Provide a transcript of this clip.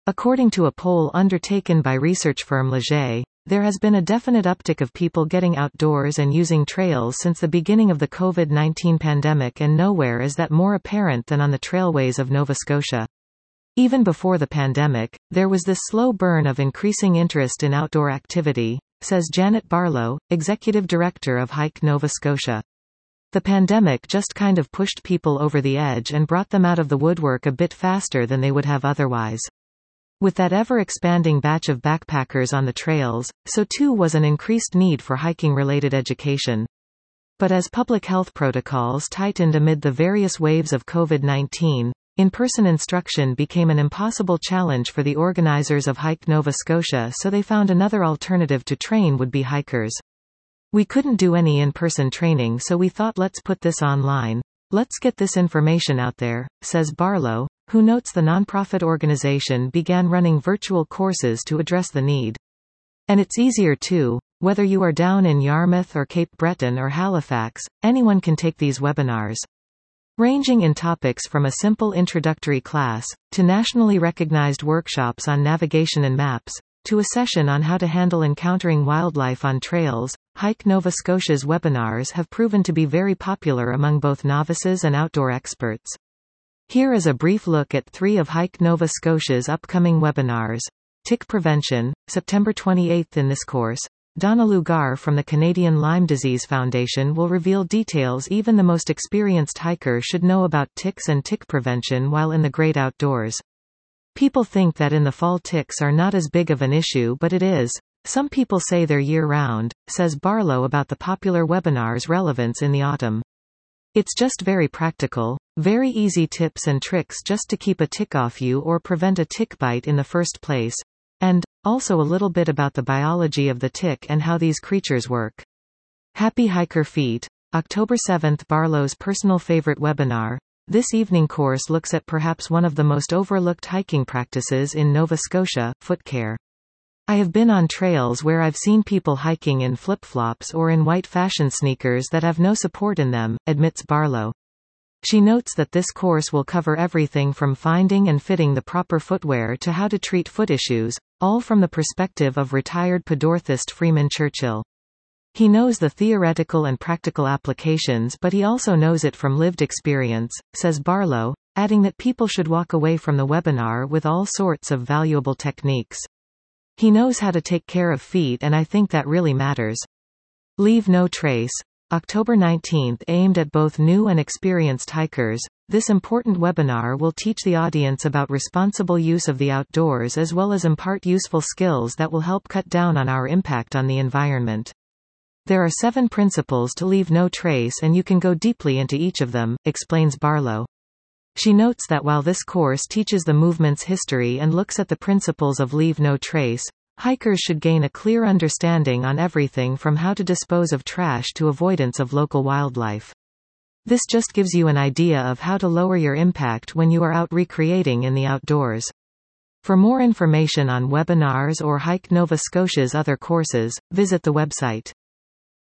According to a poll undertaken by research firm Leger, there has been a definite uptick of people getting outdoors and using trails since the beginning of the COVID-19 pandemic, and nowhere is that more apparent than on the trailways of Nova Scotia. Even before the pandemic, there was this slow burn of increasing interest in outdoor activity, says Janet Barlow, Executive Director of Hike Nova Scotia. The pandemic just kind of pushed people over the edge and brought them out of the woodwork a bit faster than they would have otherwise. With that ever-expanding batch of backpackers on the trails, so too was an increased need for hiking-related education. But as public health protocols tightened amid the various waves of COVID-19, in-person instruction became an impossible challenge for the organizers of Hike Nova Scotia, so they found another alternative to train would-be hikers. We couldn't do any in-person training, so we thought, let's put this online. Let's get this information out there, says Barlow, who notes the nonprofit organization began running virtual courses to address the need. And it's easier too. Whether you are down in Yarmouth or Cape Breton or Halifax, anyone can take these webinars. Ranging in topics from a simple introductory class, to nationally recognized workshops on navigation and maps, to a session on how to handle encountering wildlife on trails, Hike Nova Scotia's webinars have proven to be very popular among both novices and outdoor experts. Here is a brief look at 3 of Hike Nova Scotia's upcoming webinars. Tick Prevention, September 28. In this course, Donna Lugar from the Canadian Lyme Disease Foundation will reveal details even the most experienced hiker should know about ticks and tick prevention while in the great outdoors. People think that in the fall ticks are not as big of an issue, but it is. Some people say they're year-round, says Barlow about the popular webinar's relevance in the autumn. It's just very practical, very easy tips and tricks just to keep a tick off you or prevent a tick bite in the first place. And, also a little bit about the biology of the tick and how these creatures work. Happy Hiker Feet, October 7. Barlow's personal favorite webinar. This evening course looks at perhaps one of the most overlooked hiking practices in Nova Scotia, foot care. I have been on trails where I've seen people hiking in flip-flops or in white fashion sneakers that have no support in them, admits Barlow. She notes that this course will cover everything from finding and fitting the proper footwear to how to treat foot issues, all from the perspective of retired podorthist Freeman Churchill. He knows the theoretical and practical applications, but he also knows it from lived experience, says Barlow, adding that people should walk away from the webinar with all sorts of valuable techniques. He knows how to take care of feet, and I think that really matters. Leave No Trace, October 19. Aimed at both new and experienced hikers, this important webinar will teach the audience about responsible use of the outdoors as well as impart useful skills that will help cut down on our impact on the environment. There are 7 principles to leave no trace, and you can go deeply into each of them, explains Barlow. She notes that while this course teaches the movement's history and looks at the principles of leave no trace, hikers should gain a clear understanding on everything from how to dispose of trash to avoidance of local wildlife. This just gives you an idea of how to lower your impact when you are out recreating in the outdoors. For more information on webinars or Hike Nova Scotia's other courses, visit the website.